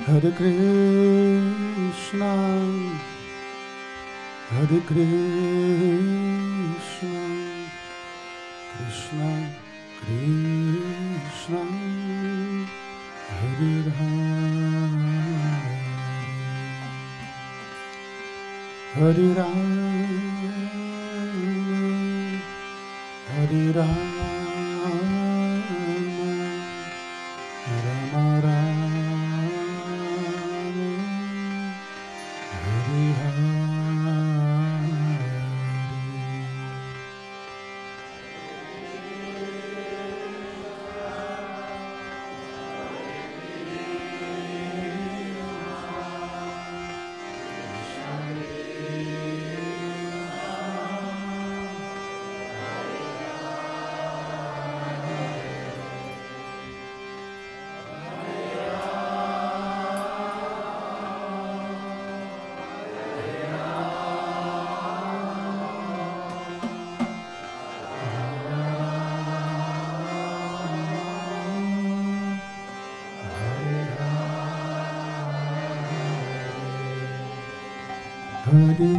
Hare Krishna, Hare Krishna, Krishna Krishna, Hare Rama, Hare Rama, Hare Rama, Rama Rama, Hare Hare. Hare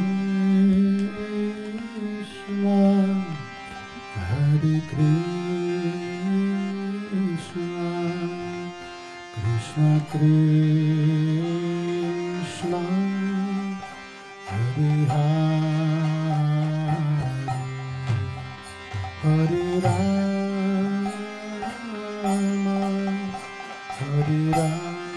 Krishna, Hare Krishna, Krishna Krishna, Hare Hare, Hare Rama, Hare Rama,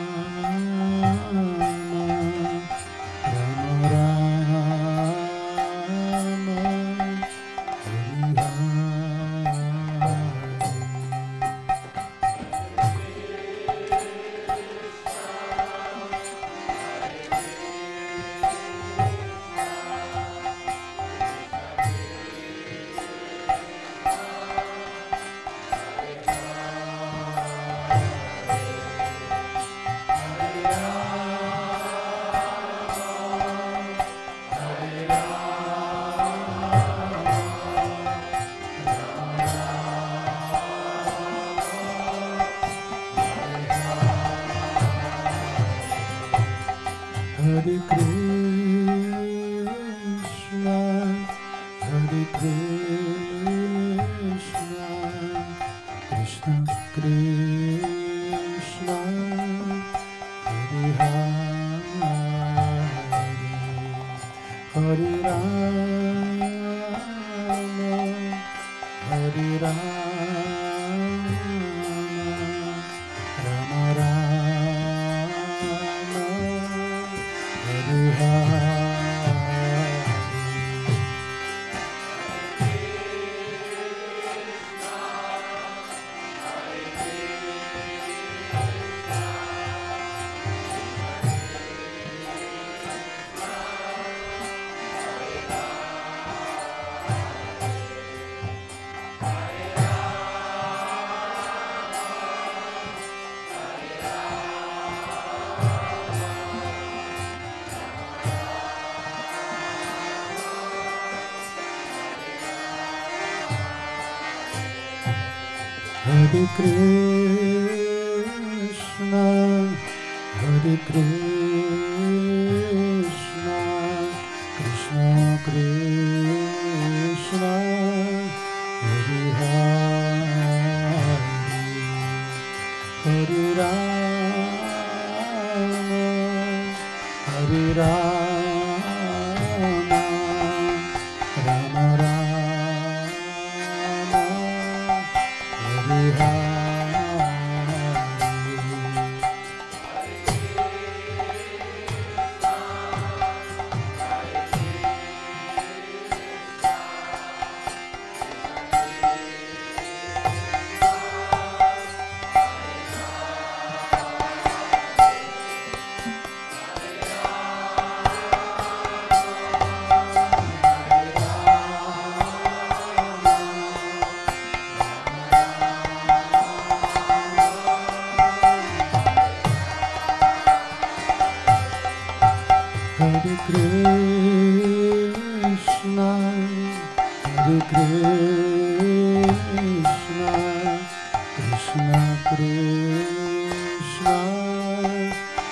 Hare Krishna, Hare Krishna, Krishna Krishna, Hare Hare, Hare Rama, Hare Rama, Rama Rama, Hare Hare. Hare Krishna, Hare Krishna, Krishna Krishna, Hare Hare, Hare Rama, Hare Rama, Rama Rama, Hare Hare. Hare Krishna, Hare Krishna, Krishna Krishna,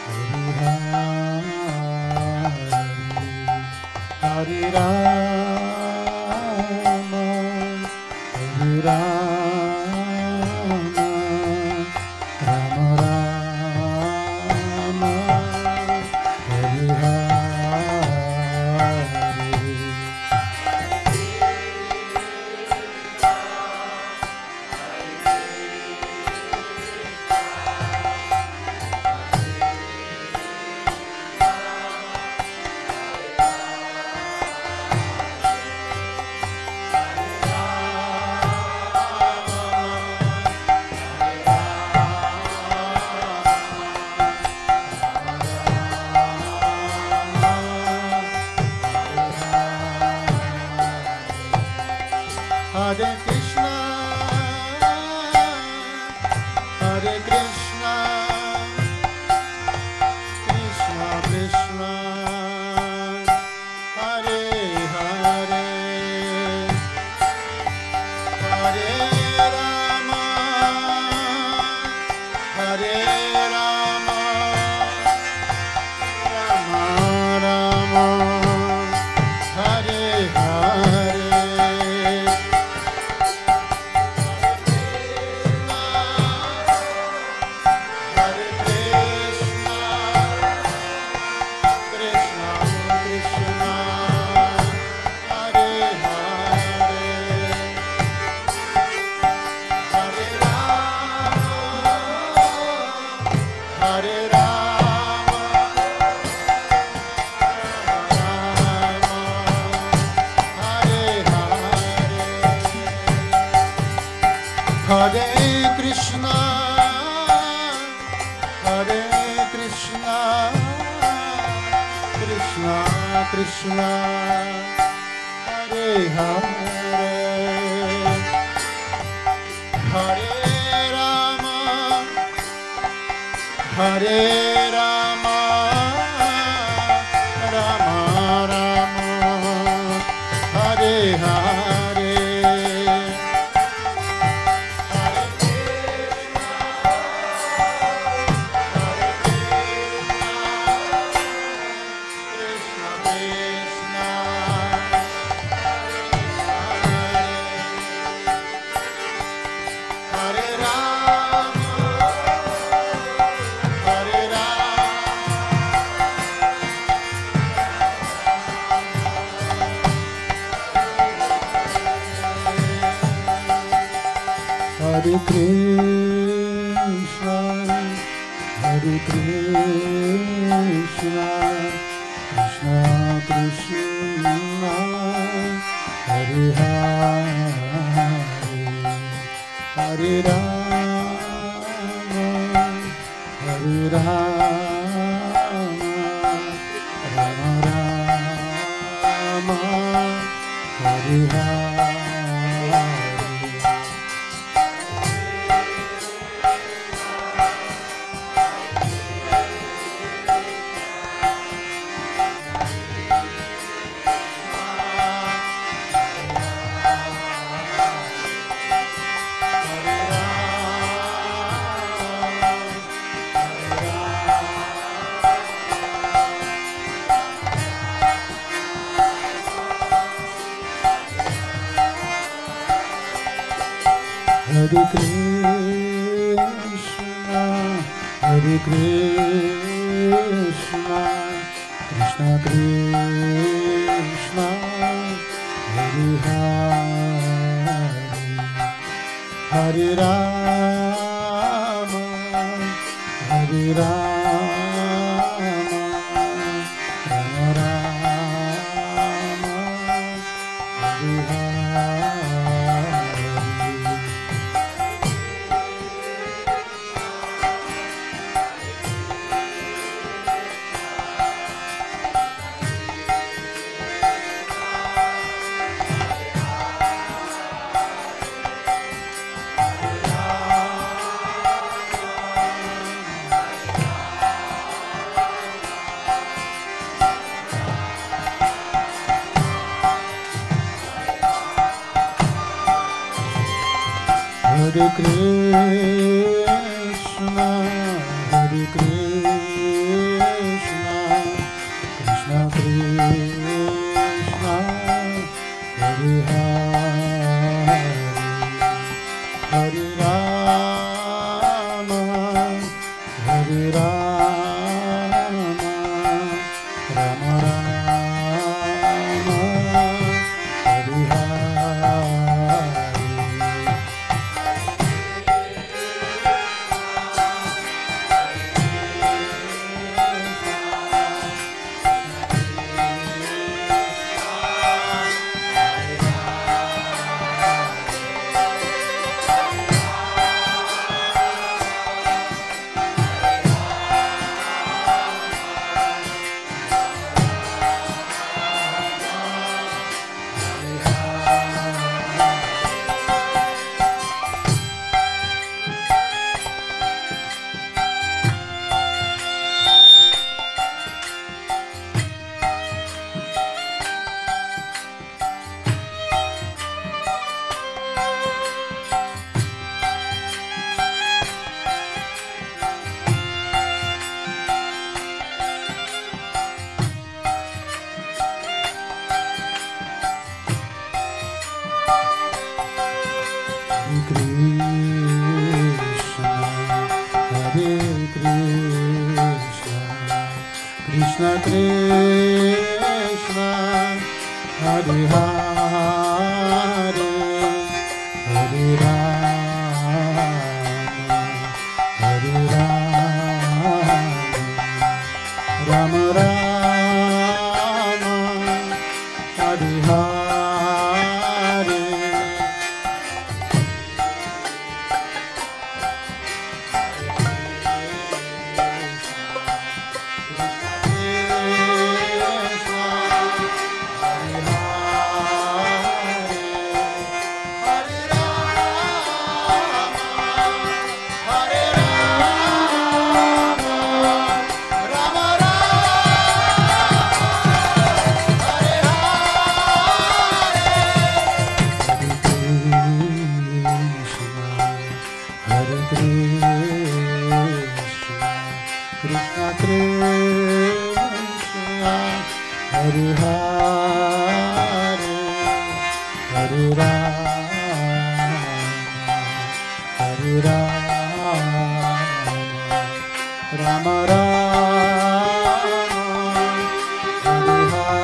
Krishna Rama, Hare Rama, Rama Rama, Hare Hare. Krishna Krishna, Hare Hare, Hare Rama, Hare Rama, Rama Rama, Hare Hare. Krishna Krishna, Hare Hare, Hare Rama, Hare Rama, Rama Rama,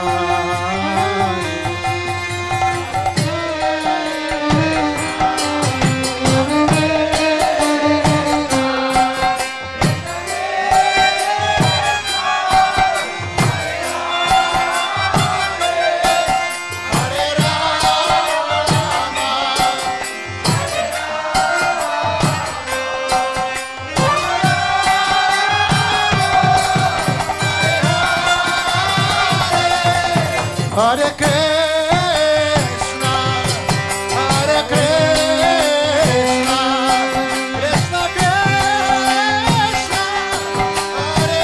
Hare Krishna, Hare Krishna, Krishna Krishna, Hare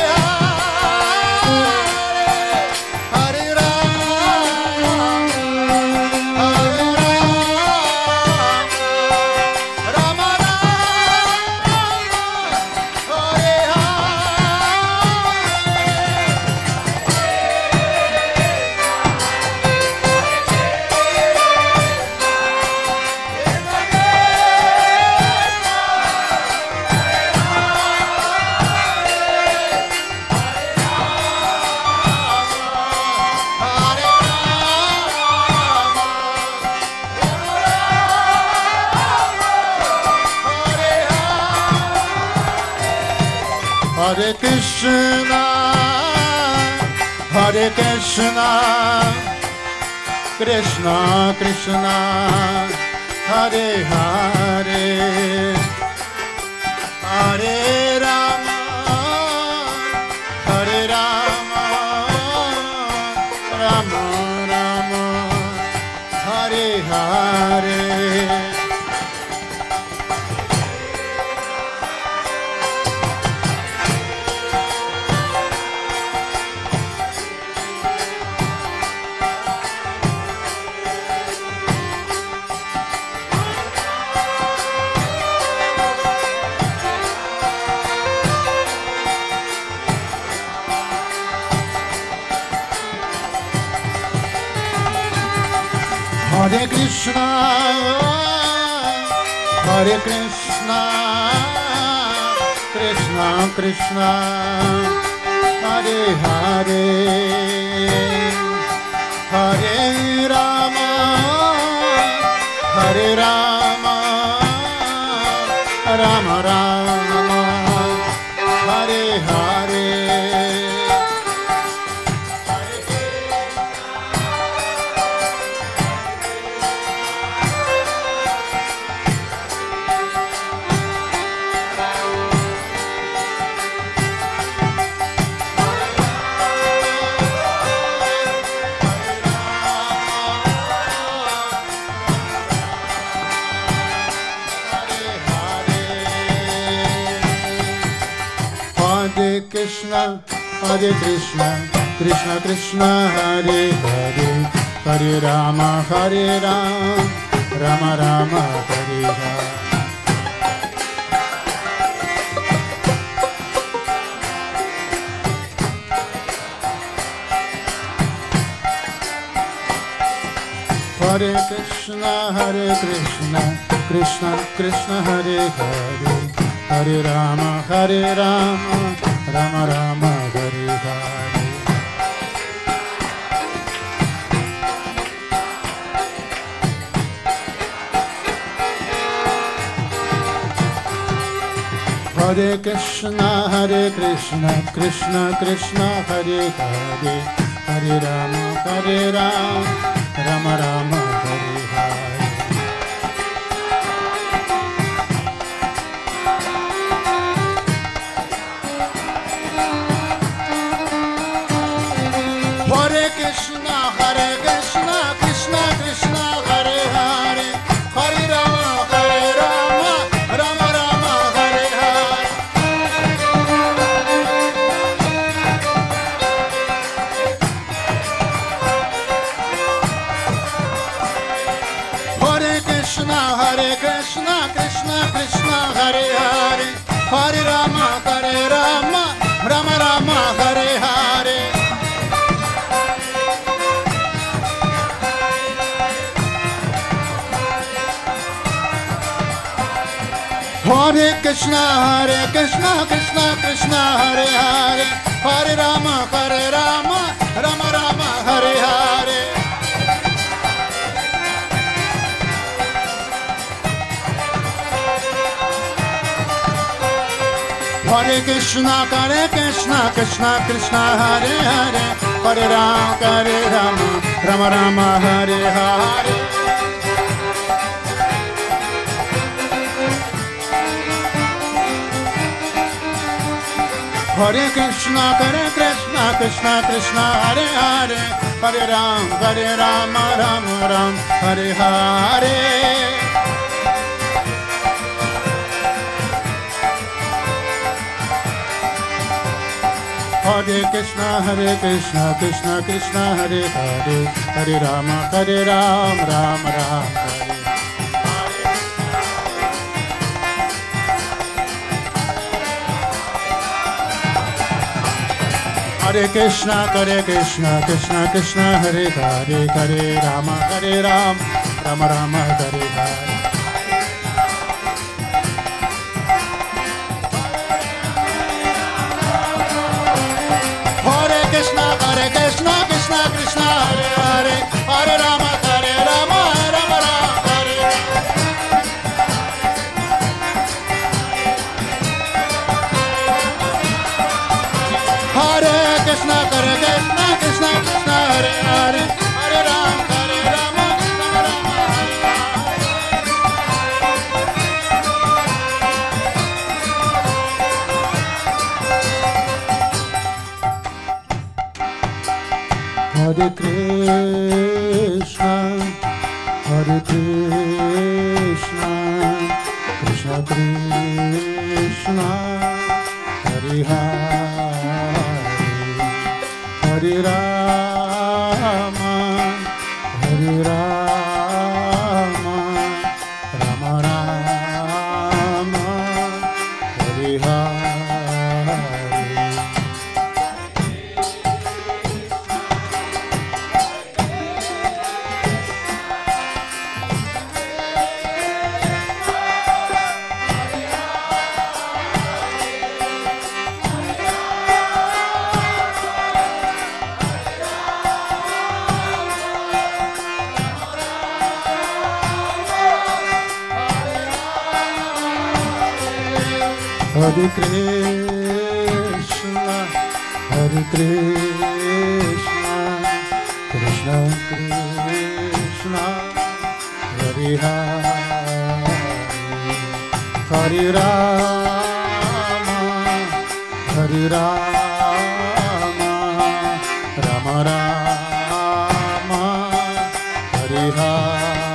Hare, Hare Rama, Hare Rama, Rama Rama, Hare Hare Krishna, Hare Krishna, Krishna Krishna, Hare Hare, Hare Rama, Hare Rama, Rama Rama, Hare Hare. Hare Krishna, Hare Krishna, Krishna Krishna, Hare Hare, Hare Rama, Hare Rama, Rama Rama, Hare Hare. Hare Krishna, Hare Krishna, Krishna Krishna, Hare Hare, Hare Rama, Hare Rama, Rama Rama, Hare Hare. Hare Krishna, Hare Krishna, Krishna Krishna, Hare Hare, Hare Rama, Hare Rama, Rama Rama, Hare Hare. Hare Krishna, Hare Krishna, Krishna Krishna, Hare Hare, Hare Rama, Hare Rama, Rama Rama, Hare Hare. Hare Krishna, Hare Krishna, Krishna Krishna, Hare Hare, Hare Rama, Hare Rama, Rama Rama, Hare Hare. Hare Krishna, Hare Krishna, Krishna Krishna, Hare Hare, Hare Rama, Hare Rama, Rama Rama, Hare Hare. Hare Krishna, Hare Krishna, Krishna Krishna, Hare Hare, Hare Rama, Hare Rama, Rama Rama, Hare Hare. Hare Krishna, Hare Krishna, Krishna Krishna, Hare Hare, Hare Rama, Hare Rama, Rama Rama, Hare Hare. Hare Krishna, Hare Krishna, Krishna Krishna, Hare Hare, Hare Rama, Rama Rama, Hare Hare. Hare Krishna, Hare Krishna, Krishna Krishna, Hare Hare, Hare Rama, Rama Rama, Hare. Hare Krishna, Hare Krishna, Krishna Krishna, Hare Hare, Hare Rama, Rama Rama, Hare Hare. Hare Krishna, Hare Krishna, Krishna Krishna, Hare Hare, Hare Rama, Rama Rama, Hare Hare. Hare Krishna, Hare Krishna, Krishna Krishna, Hare Hare, Hare Rama, Rama Rama, Hare Hare. Hare Krishna, Hare Krishna, Krishna Krishna, Hare Hare, Hare Rama, Hare Rama, Rama Rama, Hare Hare. Hare Krishna, Hare Krishna, Krishna Krishna, Hare Hare, Hare Rama, Hare Rama, Rama Rama, Hare Hare.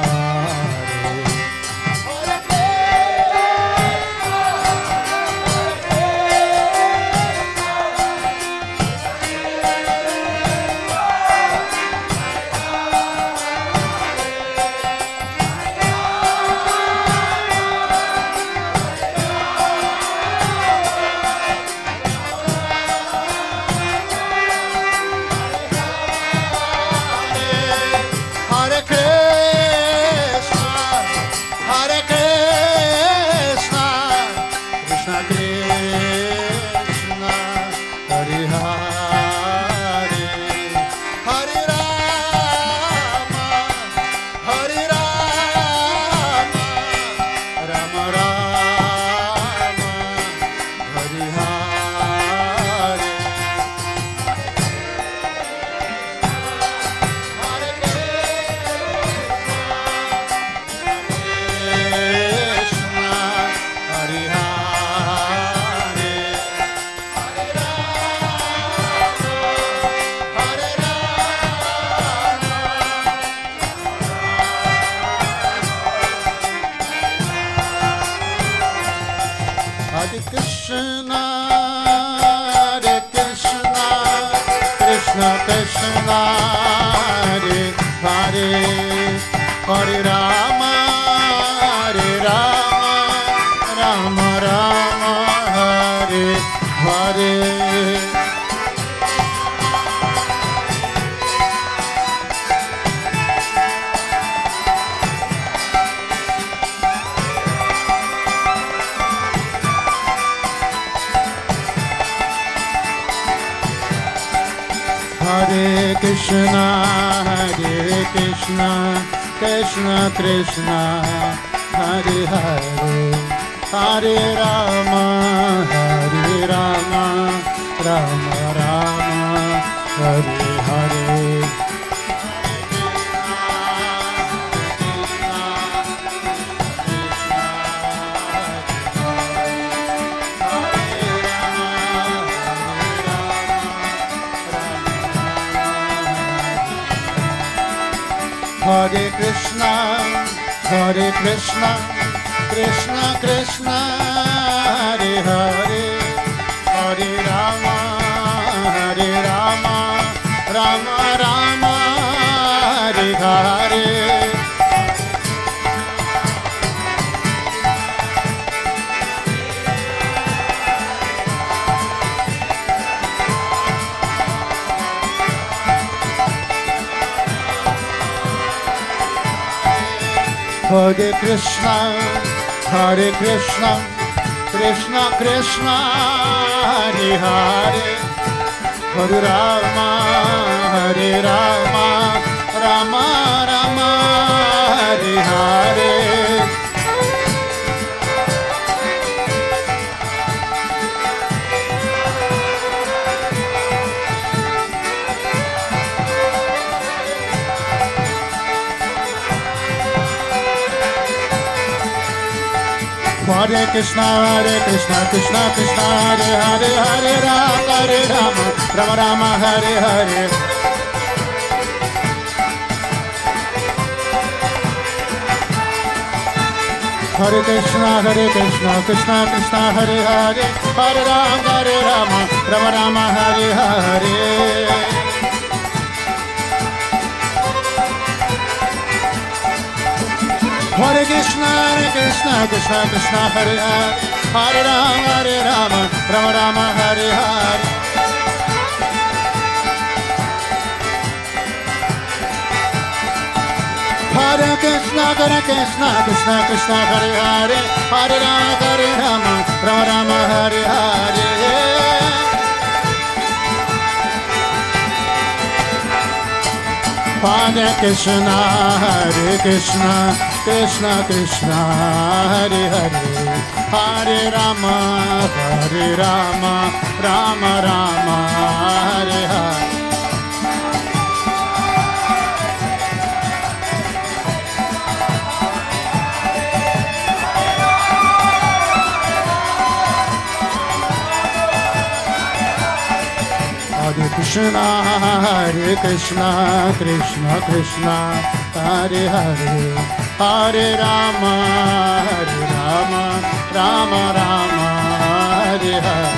Hare Krishna, Krishna Krishna, Hare Hare, Hare Rama, Rama Rama, Hare Hare. Hare Krishna, Krishna Krishna, Hare Hare, Hare Rama, Rama Rama, Hare Hare. Hare Krishna, Krishna Krishna, Hare Hare, Hare Rama, Rama Rama, Hare Hare. Hare Krishna, Krishna Krishna, Hare Hare, Hare Rama, Rama Rama, Hare Hare. Hare Krishna, Krishna Krishna, Hare Hare, Hare Rama, Rama Rama, Hare Hare. Hare Krishna, Krishna Krishna, Hare Hare, Hare Rama, Rama Rama, Hare Hare. Hare Krishna, Krishna Krishna, Hare Hare, Hare Rama, Rama Rama, Hare Hare. Hare Krishna, Krishna, Hare Hare, Hare Rama, Rama, Hare Hare. Hare Krishna, Krishna Krishna, Hare Hare, Hare Rama, Rama Rama, Hare Hare. Hare Krishna, Krishna Krishna, Hare Hare, Hare Rama, Rama Rama, Hare Hare.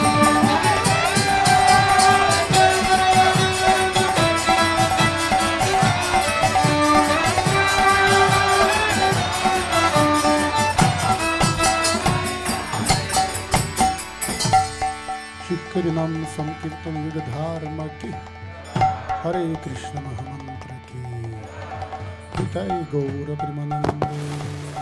Shiv नाम संकीर्तन युग धर्म की, हरे कृष्ण महामंत्र की, जय गौर प्रेमानंद।